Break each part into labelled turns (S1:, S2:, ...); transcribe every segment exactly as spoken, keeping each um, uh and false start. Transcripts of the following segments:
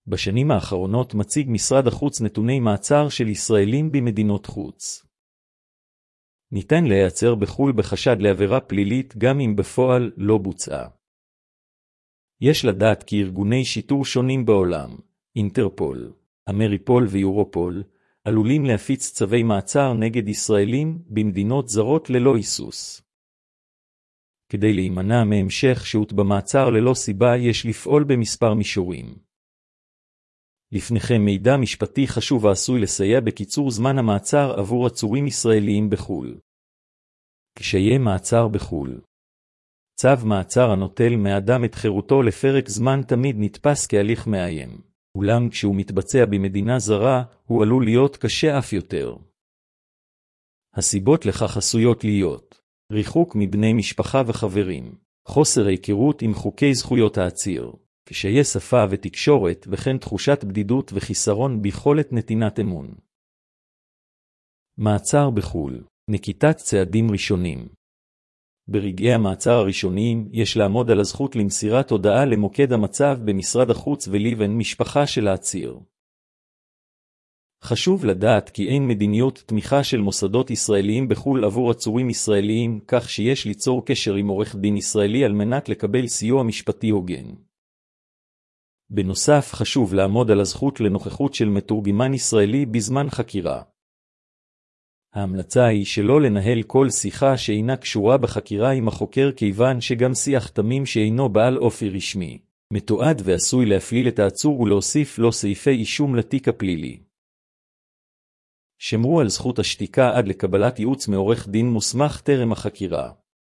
S1: בשנים האחרונות מציג משרד החוץ נתוני מעצר של ישראלים במדינות חוץ. ניתן להיעצר בחו"ל בחשד לעבירה פלילית גם אם בפועל לא בוצעה. יש לדעת כי ארגוני שיטור שונים בעולם, אינטרפול, אמריפול ויורופול, עלולים להפיץ צווי מעצר נגד ישראלים במדינות זרות ללא היסוס. כדי להימנע מהמשך שהות במעצר ללא סיבה יש לפעול במספר מישורים. לפניכם מידע משפטי חשוב העשוי לסייע בקיצור זמן המעצר עבור עצורים ישראליים בחו"ל. קשיי מעצר בחו"ל. צו מעצר הנוטל מאדם את חירותו לפרק זמן תמיד נתפס כהליך מאיים. אולם כשהוא מתבצע במדינה זרה, הוא עלול להיות קשה אף יותר. הסיבות לכך עשויות להיות ריחוק מבני משפחה וחברים, חוסר היכרות עם חוקי זכויות העציר, קשיי שפה ותקשורת וכן תחושת בדידות וחיסרון ביכולת נתינת אמון. מעצר בחו"ל, נקיטת צעדים ראשונים. ברגעי המעצר הראשוניים יש לעמוד על הזכות למסירת הודעה למוקד המצב במשרד החוץ ולבן משפחה של העציר. חשוב לדעת כי אין מדיניות תמיכה של מוסדות ישראליים בחו"ל עבור עצורים ישראליים, כך שיש ליצור קשר עם עורך דין ישראלי על מנת לקבל סיוע משפטי הוגן. בנוסף חשוב לעמוד על הזכות לנוכחות של מתורגמן ישראלי בזמן חקירה. ההמלצה היא שלא לנהל כל שיחה שאינה קשורה בחקירה עם החוקר כיוון שגם שיח תמים שאינו בעל אופי רשמי, מתועד ועשוי להפליל את העצור ולהוסיף לו סעיפי אישום לתיק הפלילי. שמרו על זכות השתיקה עד לקבלת ייעוץ מעורך דין מוסמך טרם החקירה.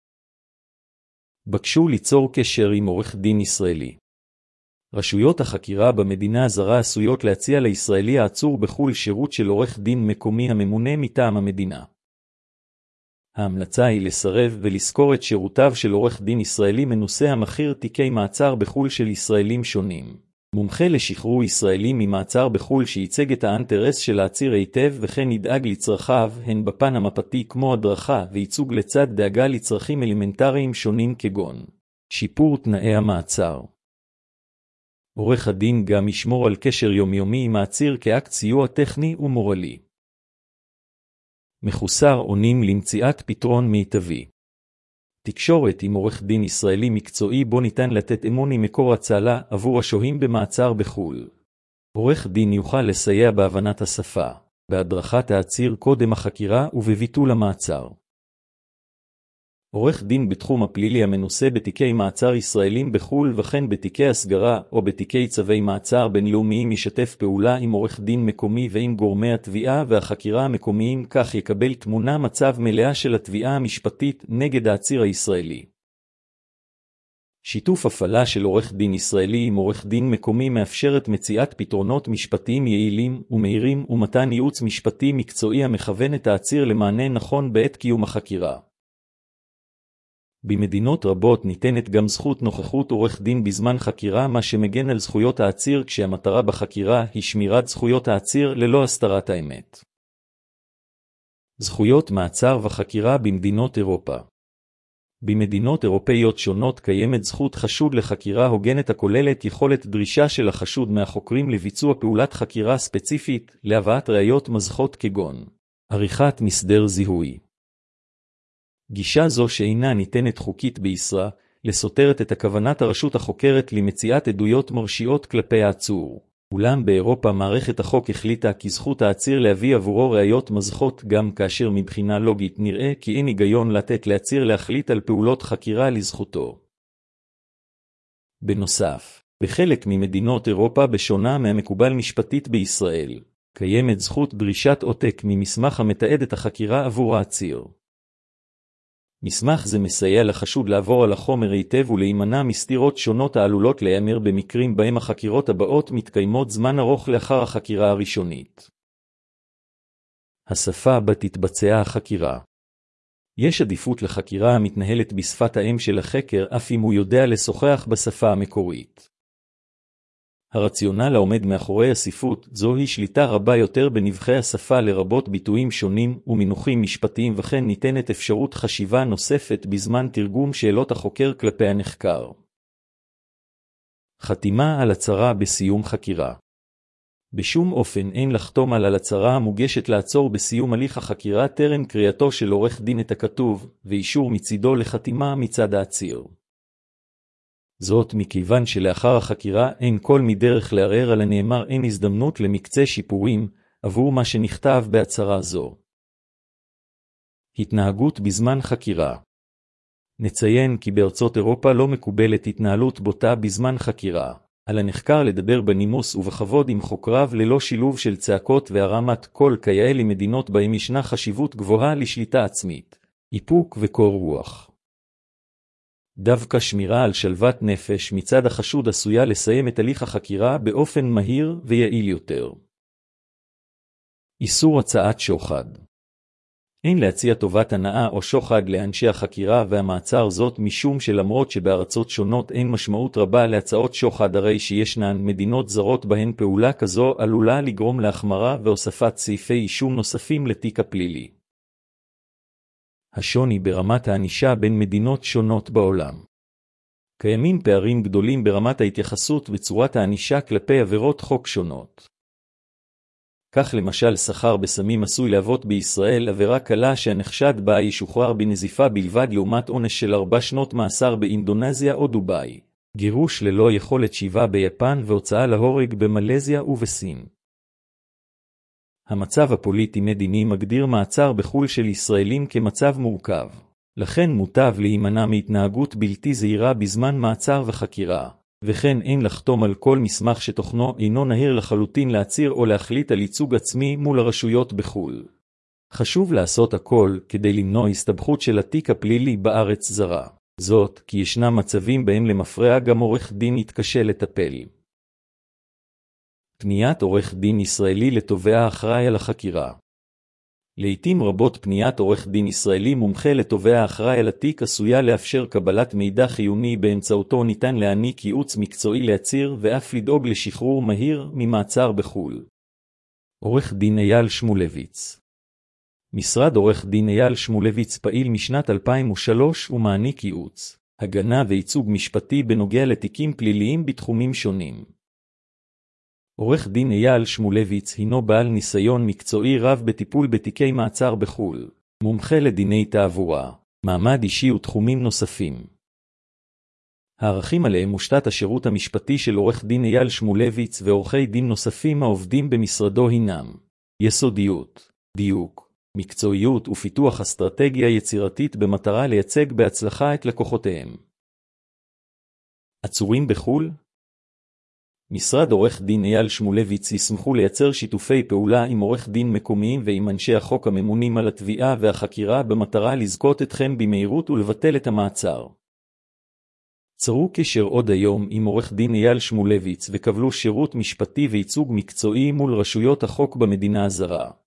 S1: בקשו ליצור קשר עם עורך דין ישראלי. רשויות החקירה במדינה הזרה עשויות להציע לישראלי העצור בחו"ל שירות של עורך דין מקומי הממונה מטעם המדינה. ההמלצה היא לסרב ולזכור את שירותיו של עורך דין ישראלי מנוסה המכיר תיקי מעצר בחו"ל של ישראלים שונים. מומחה לשחרור ישראלים ממעצר בחו"ל שייצג את האינטרס של העציר היטב וכן ידאג לצרכיו הן בפן המפתי כמו הדרכה וייצוג לצד דאגה לצרכים אלמנטריים שונים כגון שיפור תנאי המעצר. עורך הדין גם ישמור על קשר יומיומי עם העציר כאקט סיוע טכני ומורלי. מחוסר אונים למציאת פתרון מיטבי. תקשורת עם עורך דין ישראלי מקצועי בו ניתן לתת אמון עם מקור הצלה עבור השוהים במעצר בחו"ל. עורך דין יוכל לסייע בהבנת השפה, בהדרכת העציר קודם החקירה ובביטול המעצר. עורך דין בתחום הפלילי המנוסה בתיקי מעצר ישראלים בחו"ל וכן בתיקי הסגרה או בתיקי צווי מעצר בינלאומיים ישתף פעולה עם עורך דין מקומי ועם גורמי התביעה והחקירה המקומיים, כך יקבל תמונה מצב מלאה של התביעה המשפטית נגד העציר הישראלי. שיתוף הפעלה של עורך דין ישראלי עם עורך דין מקומי מאפשרת מציאת פתרונות משפטיים יעילים ומהירים ומתן ייעוץ משפטי מקצועי המכוון את העציר למענה נכון בעת קיום החקירה. במדינות רבות ניתנת גם זכות נוכחות עורך דין בזמן חקירה, מה שמגן על זכויות העציר כשהמטרה בחקירה היא שמירת זכויות העציר ללא הסתרת האמת. זכויות מעצר וחקירה במדינות אירופה. במדינות אירופאיות שונות קיימת זכות חשוד לחקירה הוגנת הכוללת יכולת דרישה של החשוד מהחוקרים לביצוע פעולת חקירה ספציפית להבאת ראיות מזכות כגון עריכת מסדר זיהוי. גישה זו שאינה ניתנת חוקית בישראל, לסותרת את הכוונת הרשות החוקרת למציאת עדויות מרשיעות כלפי העצור. אולם באירופה מערכת החוק החליטה כי זכות העציר להביא עבורו ראיות מזכות גם כאשר מבחינה לוגית נראה כי אין היגיון לתת לעציר להחליט על פעולות חקירה לזכותו. בנוסף, בחלק ממדינות אירופה בשונה מהמקובל משפטית בישראל, קיימת זכות דרישת עותק ממסמך המתעד את החקירה עבור העציר. מסמך זה מסייע לחשוד לעבור על החומר היטב ולהימנע מסתירות שונות העלולות להיאמר במקרים בהם החקירות הבאות מתקיימות זמן ארוך לאחר החקירה הראשונית. השפה בה תתבצע החקירה. יש עדיפות לחקירה המתנהלת בשפת האם של החקר אף אם הוא יודע לשוחח בשפה המקורית. הרציונל העומד מאחורי הספרות זו היא שליטה רבה יותר בנבחי השפה לרבות ביטויים שונים ומינוחים משפטיים, וכן ניתנת אפשרות חשיבה נוספת בזמן תרגום שאלות החוקר כלפי הנחקר. חתימה על הצהרה בסיום חקירה. בשום אופן אין לחתום על הצהרה המוגשת לעצור בסיום הליך החקירה טרם קריאתו של עורך דין את הכתוב, ואישור מצידו לחתימה מצד העציר. זאת מכיוון שלאחר החקירה אין כל מדרך לערער על הנאמר, אין הזדמנות למקצה שיפורים עבור מה שנכתב בהצהרה זו. התנהגות בזמן חקירה. נציין כי בארצות אירופה לא מקובלת התנהלות בוטה בזמן חקירה. על הנחקר לדבר בנימוס ובכבוד עם חוקריו ללא שילוב של צעקות והרמת קול כיאה למדינות בהם ישנה חשיבות גבוהה לשליטה עצמית, איפוק וקור רוח. דווקא שמירה על שלוות נפש מצד החשוד עשויה לסיים את הליך החקירה באופן מהיר ויעיל יותר. איסור הצעת שוחד. אין להציע טובת הנאה או שוחד לאנשי החקירה והמעצר, זאת משום שלמרות שבארצות שונות אין משמעות רבה להצעות שוחד, הרי שישנן מדינות זרות בהן פעולה כזו עלולה לגרום להחמרה והוספת סעיפי אישום נוספים לתיק הפלילי. השוני ברמת הענישה בין מדינות שונות בעולם. קיימים פערים גדולים ברמת ההתייחסות וצורת הענישה כלפי עבירות חוק שונות. כך למשל סחר בסמים עשוי להוות בישראל עבירה קלה שהנחשד בה ישוחרר בנזיפה בלבד, לעומת עונש של ארבע שנות מאסר באינדונזיה או דובאי, גירוש ללא יכולת שיבה ביפן והוצאה להורג במלזיה ובסין. המצב הפוליטי-מדיני מגדיר מעצר בחו"ל של ישראלים כמצב מורכב, לכן מוטב להימנע מהתנהגות בלתי זהירה בזמן מעצר וחקירה. וכן אין לחתום על כל מסמך שתוכנו אינו נהיר לחלוטין לעציר או להחליט על ייצוג עצמי מול הרשויות בחו"ל. חשוב לעשות הכל כדי למנוע הסתבכות של התיק הפלילי בארץ זרה. זאת כי ישנם מצבים בהם למפרע גם עורך דין יתקשה לטפל. פניית עורך דין ישראלי לתובע האחראי על החקירה. לעתים רבות פניית עורך דין ישראלי מומחה לתובע האחראי על התיק עשויה לאפשר קבלת מידע חיוני באמצעותו ניתן להעניק ייעוץ מקצועי לעציר ואף לדאוג לשחרור מהיר ממעצר בחו"ל. עורך דין אייל שמולביץ. משרד עורך דין אייל שמולביץ פעיל משנת אלפיים ושלוש ומעניק ייעוץ, הגנה וייצוג משפטי בנוגע לתיקים פליליים בתחומים שונים. עורך דין אייל שמולביץ הינו בעל ניסיון מקצועי רב בטיפול בתיקי מעצר בחו"ל, מומחה לדיני תעבורה, מעמד אישי ותחומים נוספים. הערכים עליהם מושתת השירות המשפטי של עורך דין אייל שמולביץ ועורכי דין נוספים העובדים במשרדו הינם יסודיות, דיוק, מקצועיות ופיתוח אסטרטגיה יצירתית במטרה לייצג בהצלחה את לקוחותיהם. עצורים בחו"ל? משרד עורך דין אייל שמולביץ ישמחו לייצר שיתופי פעולה עם עורך דין מקומיים ועם אנשי החוק הממונים על התביעה והחקירה במטרה לזכות אתכם במהירות ולבטל את המעצר. צרו קשר עוד היום עם עורך דין אייל שמולביץ וקבלו שירות משפטי וייצוג מקצועי מול רשויות החוק במדינה הזרה.